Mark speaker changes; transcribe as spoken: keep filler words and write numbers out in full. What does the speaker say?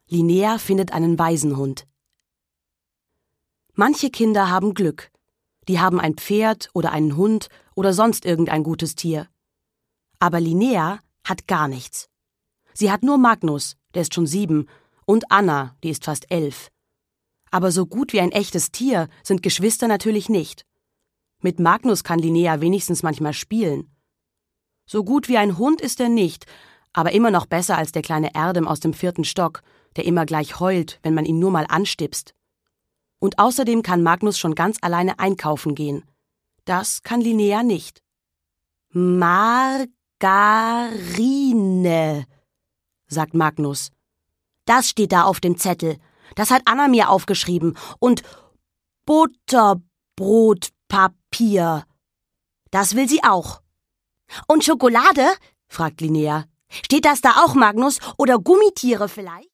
Speaker 1: Linnea findet einen Waisenhund. Manche Kinder haben Glück. Die haben ein Pferd oder einen Hund oder sonst irgendein gutes Tier. Aber Linnea hat gar nichts. Sie hat nur Magnus, der ist schon sieben, und Anna, die ist fast elf. Aber so gut wie ein echtes Tier sind Geschwister natürlich nicht. Mit Magnus kann Linnea wenigstens manchmal spielen. So gut wie ein Hund ist er nicht, aber immer noch besser als der kleine Erdem aus dem vierten Stock, der immer gleich heult, wenn man ihn nur mal anstipst. Und außerdem kann Magnus schon ganz alleine einkaufen gehen. Das kann Linnea nicht. Margarine, sagt Magnus. Das steht da auf dem Zettel. Das hat Anna mir aufgeschrieben. Und Butterbrotpapier. Das will sie auch. Und Schokolade? Fragt Linnea. Steht das da auch, Magnus? Oder Gummitiere vielleicht?